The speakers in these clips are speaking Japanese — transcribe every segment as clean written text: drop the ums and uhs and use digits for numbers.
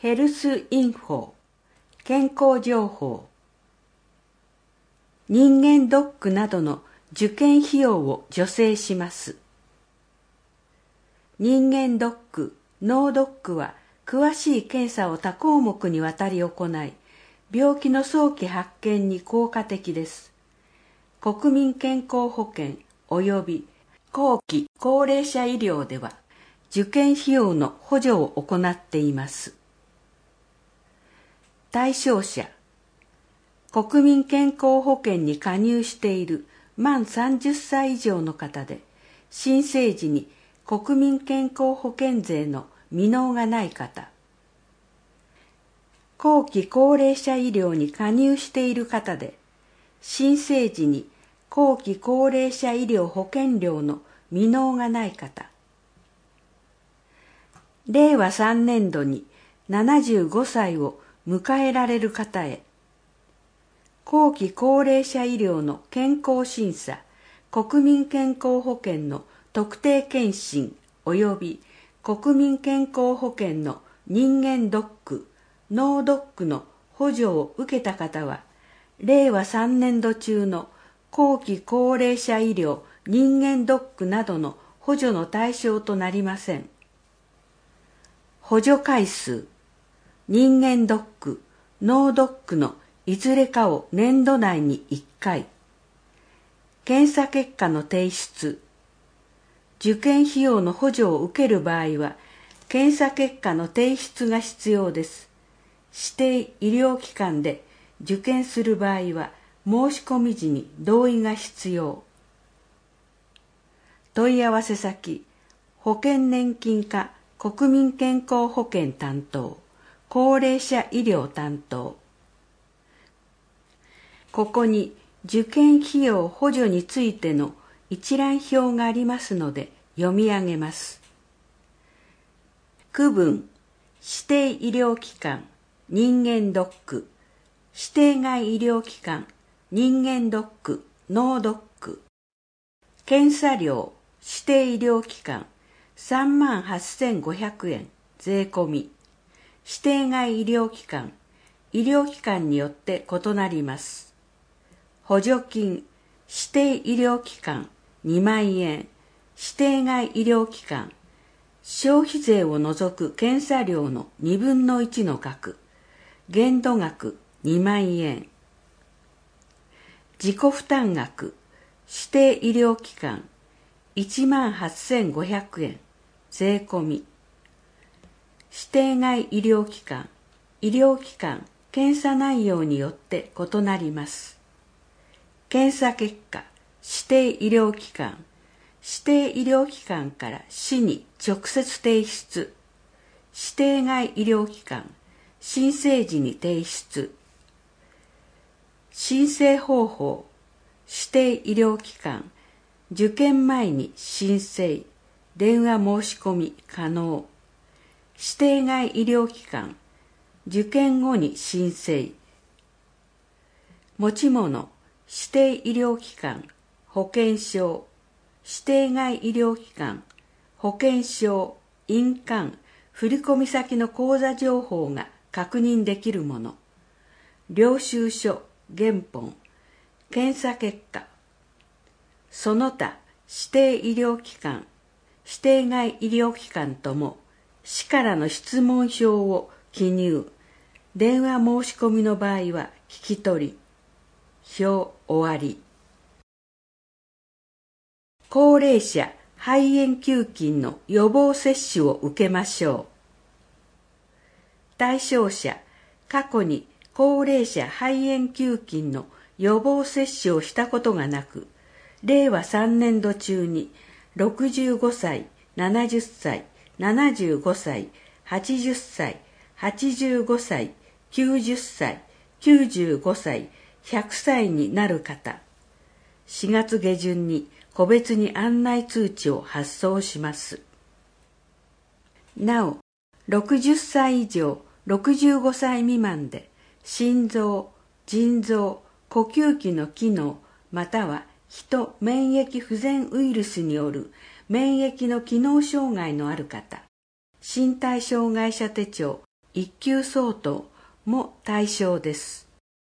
ヘルスインフォ、健康情報、人間ドックなどの受験費用を助成します。人間ドック、脳ドックは詳しい検査を多項目にわたり行い、病気の早期発見に効果的です。国民健康保険及び後期高齢者医療では、受験費用の補助を行っています。対象者、国民健康保険に加入している満30歳以上の方で、新生時に国民健康保険税の未納がない方、後期高齢者医療に加入している方で、新生時に後期高齢者医療保険料の未納がない方、令和3年度に75歳を迎えられる方へ、後期高齢者医療の健康審査、国民健康保険の特定健診及び国民健康保険の人間ドック、脳ドックの補助を受けた方は、令和3年度中の後期高齢者医療、人間ドックなどの補助の対象となりません。補助回数、人間ドック、脳ドックのいずれかを年度内に1回。検査結果の提出。受験費用の補助を受ける場合は、検査結果の提出が必要です。指定医療機関で受験する場合は、申し込み時に同意が必要。問い合わせ先、保険年金課国民健康保険担当、高齢者医療担当。ここに受験費用補助についての一覧表がありますので読み上げます。区分、指定医療機関、人間ドック、指定外医療機関、人間ドック、脳ドック。検査料、指定医療機関、38,500円、税込み。指定外医療機関、医療機関によって異なります。補助金、指定医療機関、2万円、指定外医療機関、消費税を除く検査料の2分の1の額、限度額2万円。自己負担額、指定医療機関、18,500円、税込み。指定外医療機関、検査内容によって異なります。検査結果、指定医療機関、から市に直接提出。指定外医療機関、申請時に提出。申請方法、指定医療機関、受験前に申請、電話申し込み可能。指定外医療機関、受験後に申請。持ち物、指定医療機関、保険証、指定外医療機関、保険証、印鑑、振込先の口座情報が確認できるもの。領収書、原本、検査結果。その他、指定医療機関、指定外医療機関とも、市からの質問票を記入。電話申し込みの場合は聞き取り。表終わり。高齢者肺炎球菌の予防接種を受けましょう。対象者、過去に高齢者肺炎球菌の予防接種をしたことがなく、令和3年度中に65歳、70歳、75歳、80歳、85歳、90歳、95歳、100歳になる方。4月下旬に個別に案内通知を発送します。なお、60歳以上、65歳未満で、心臓、腎臓、呼吸器の機能、またはヒト免疫不全ウイルスによる免疫の機能障害のある方、身体障害者手帳 1級相当も対象です。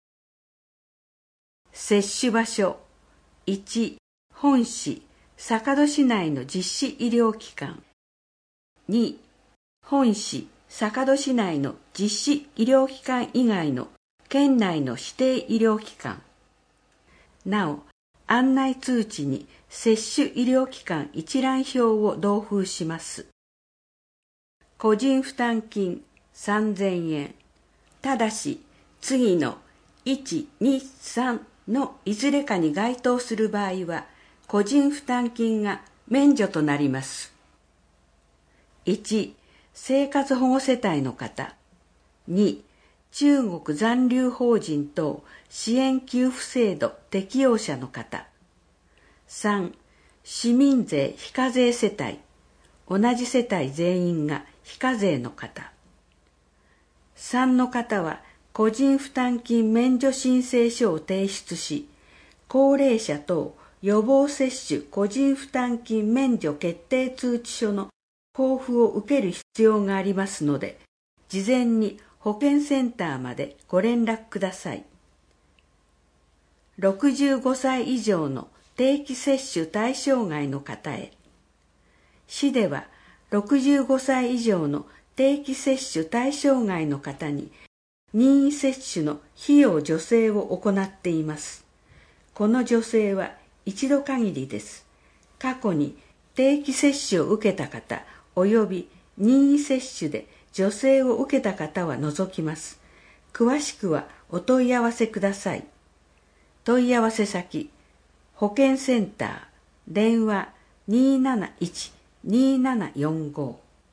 接種場所1、本市坂戸市内の実施医療機関。2、本市坂戸市内の実施医療機関以外の県内の指定医療機関。なお、案内通知に接種医療機関一覧表を同封します。個人負担金3000円。ただし、次の1、2、3のいずれかに該当する場合は、個人負担金が免除となります。1、生活保護世帯の方。2、中国残留邦人等支援給付制度適用者の方。3、市民税非課税世帯。同じ世帯全員が非課税の方。3の方は個人負担金免除申請書を提出し、高齢者等予防接種個人負担金免除決定通知書の交付を受ける必要がありますので、事前に保健センターまでご連絡ください。65歳以上の定期接種対象外の方へ。市では65歳以上の定期接種対象外の方に任意接種の費用助成を行っています。この助成は一度限りです。過去に定期接種を受けた方及び任意接種で助成を受けた方は除きます。詳しくはお問い合わせください。問い合わせ先、保健センター、電話271-2745。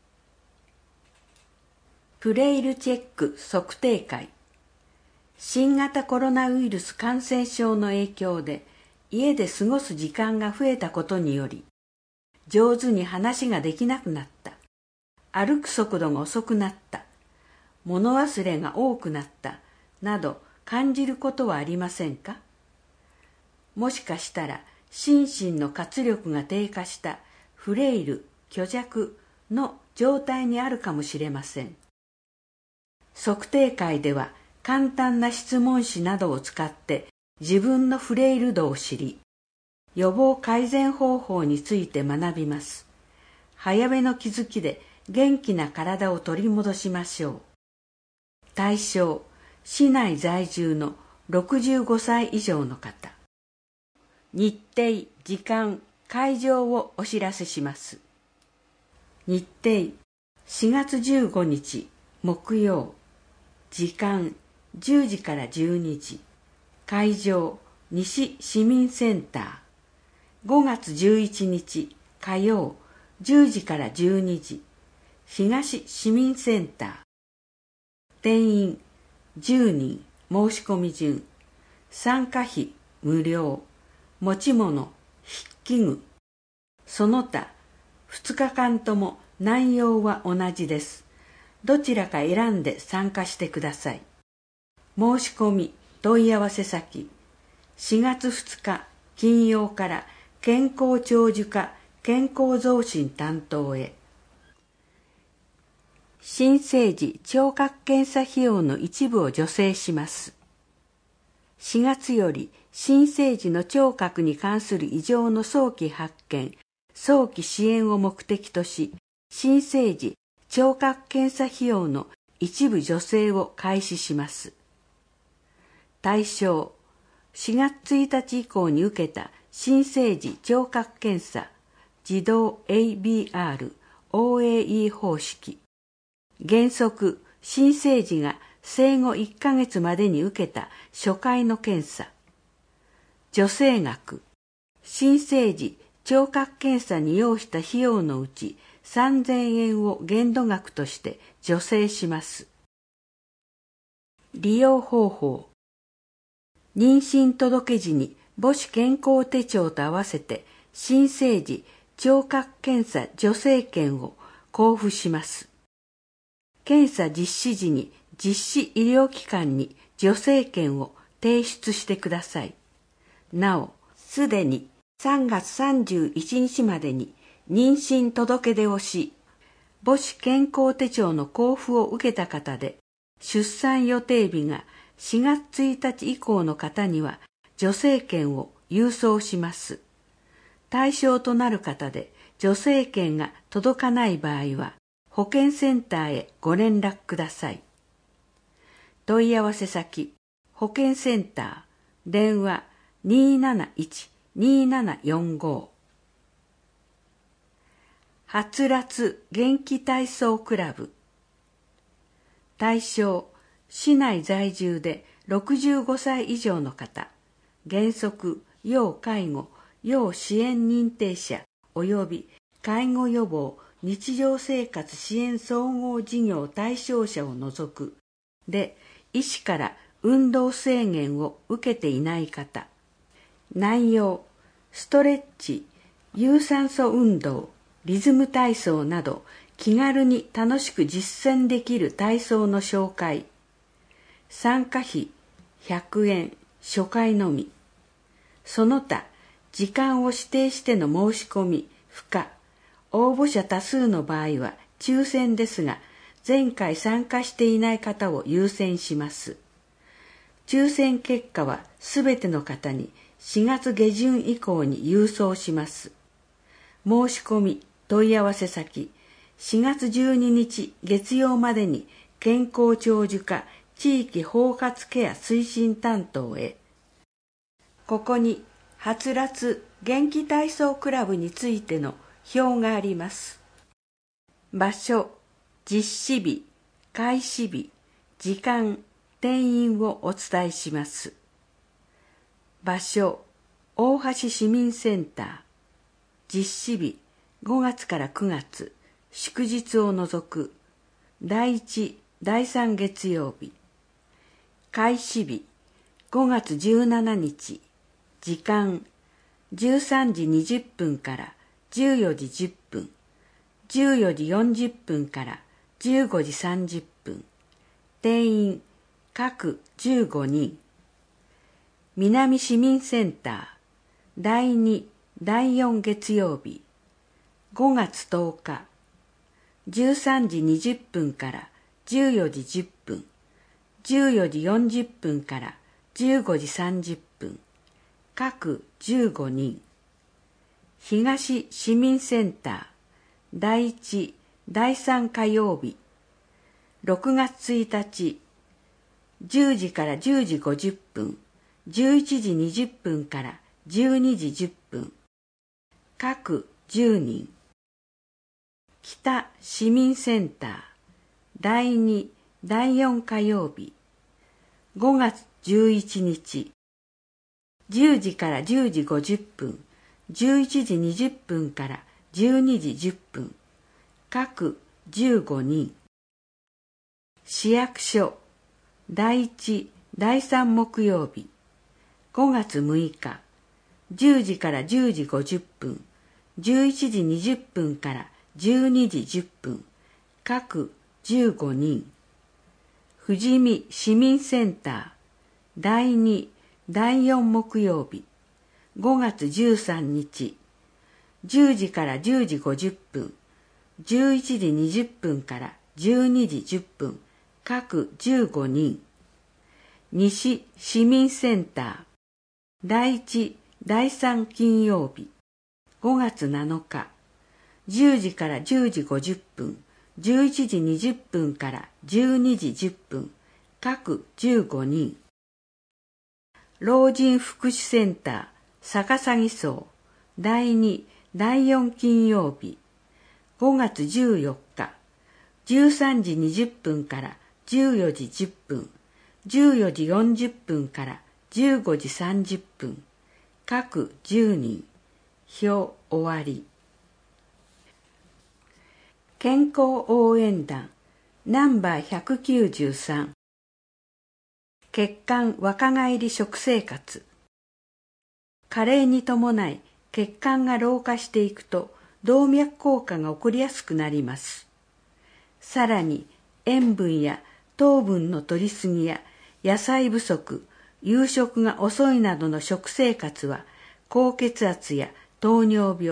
フレイルチェック測定会。新型コロナウイルス感染症の影響で家で過ごす時間が増えたことにより、上手に話ができなくなった。歩く速度が遅くなった。物忘れが多くなった。など感じることはありませんか？もしかしたら心身の活力が低下したフレイル、虚弱の状態にあるかもしれません。測定会では簡単な質問紙などを使って自分のフレイル度を知り、予防改善方法について学びます。早めの気づきで元気な体を取り戻しましょう。対象、市内在住の65歳以上の方。日程、時間、会場をお知らせします。日程、4月15日木曜。時間、10時から12時。会場、西市民センター。5月11日火曜、10時から12時。東市民センター。定員、10人、申し込み順。参加費、無料。持ち物、筆記具。その他、2日間とも内容は同じです。どちらか選んで参加してください。申し込み、問い合わせ先、4月2日金曜から健康長寿課健康増進担当へ。新生児聴覚検査費用の一部を助成します。4月より新生児の聴覚に関する異常の早期発見、早期支援を目的とし、新生児聴覚検査費用の一部助成を開始します。対象、4月1日以降に受けた新生児聴覚検査、自動 ABR、OAE 方式。原則、新生児が生後1ヶ月までに受けた初回の検査。助成額、新生児聴覚検査に要した費用のうち3000円を限度額として助成します。利用方法、妊娠届時に母子健康手帳と合わせて新生児聴覚検査助成券を交付します。検査実施時に実施医療機関に助成券を提出してください。なお、すでに3月31日までに妊娠届出をし、 母子健康手帳の交付を受けた方で、出産予定日が4月1日以降の方には助成券を郵送します。対象となる方で助成券が届かない場合は、保健センターへご連絡ください。問い合わせ先、保健センター、電話 271-2745。はつらつ元気体操クラブ。対象、市内在住で65歳以上の方、原則、要介護、要支援認定者及び介護予防、日常生活支援総合事業対象者を除く、で、医師から運動制限を受けていない方。内容、ストレッチ、有酸素運動、リズム体操など気軽に楽しく実践できる体操の紹介。参加費100円、初回のみ。その他、時間を指定しての申し込み不可。応募者多数の場合は抽選ですが、前回参加していない方を優先します。抽選結果はすべての方に4月下旬以降に郵送します。申し込み、問い合わせ先、4月12日月曜までに健康長寿課地域包括ケア推進担当へ。ここに、はつらつ元気体操クラブについての表があります。場所、実施日、開始日、時間、定員をお伝えします。場所、大橋市民センター。実施日、5月から9月、祝日を除く、第1、第3月曜日。開始日、5月17日。時間、13時20分から14時10分、14時40分から15時30分。定員、各15人。南市民センター、第2、第4月曜日。5月10日、13時20分から14時10分、14時40分から15時30分。各15人。東市民センター、第1、第3火曜日。6月1日、10時から10時50分、11時20分から12時10分。各10人。北市民センター、第2、第4火曜日。5月11日、10時から10時50分、11時20分から12時10分。各15人。市役所、第1、第3木曜日。5月6日、10時から10時50分、11時20分から12時10分。各15人。富士見市民センター、第2、第4木曜日。5月13日、10時から10時50分、11時20分から12時10分。各15人。西市民センター、第1、第3金曜日。5月7日、10時から10時50分、11時20分から12時10分。各15人。老人福祉センター、逆さぎ荘、第2、第4金曜日。5月14日、13時20分から14時10分、14時40分から15時30分。各10人。表終わり。健康応援団ナンバー193。血管若返り食生活。加齢に伴い血管が老化していくと動脈硬化が起こりやすくなります。さらに塩分や糖分の摂りすぎや野菜不足、夕食が遅いなどの食生活は高血圧や糖尿病、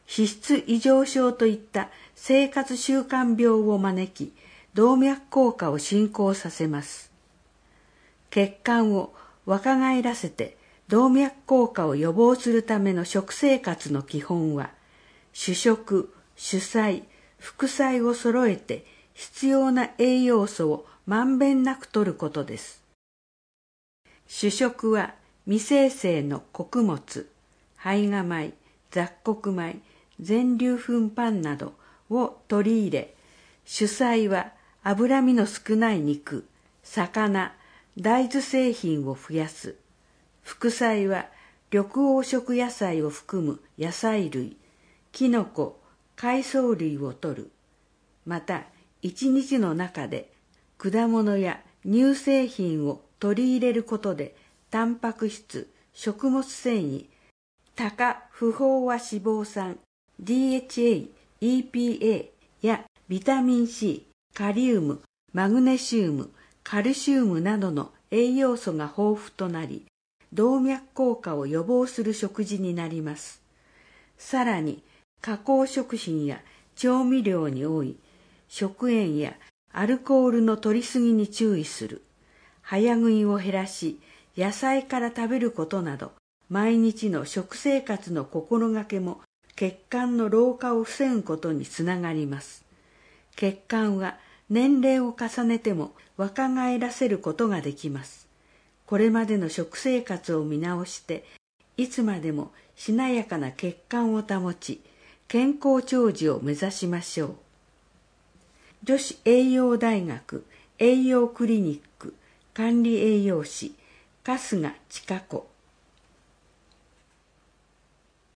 脂質異常症といった生活習慣病を招き、動脈硬化を進行させます。血管を若返らせて動脈硬化を予防するための食生活の基本は、主食、主菜、副菜を揃えて必要な栄養素をまんべんなく摂ることです。主食は未精製の穀物、胚芽米、雑穀米、全粒粉パンなどを取り入れ、主菜は脂身の少ない肉、魚、大豆製品を増やす。副菜は緑黄色野菜を含む野菜類、きのこ、海藻類を摂る。また、一日の中で果物や乳製品を取り入れることで、タンパク質、食物繊維、多価不飽和脂肪酸、DHA、EPA やビタミン C、カリウム、マグネシウム、カルシウムなどの栄養素が豊富となり、動脈硬化を予防する食事になります。さらに、加工食品や調味料に多い食塩やアルコールの摂りすぎに注意する。早食いを減らし、野菜から食べることなど、毎日の食生活の心がけも血管の老化を防ぐことにつながります。血管は年齢を重ねても若返らせることができます。これまでの食生活を見直して、いつまでもしなやかな血管を保ち、健康長寿を目指しましょう。女子栄養大学栄養クリニック管理栄養士春日千佳子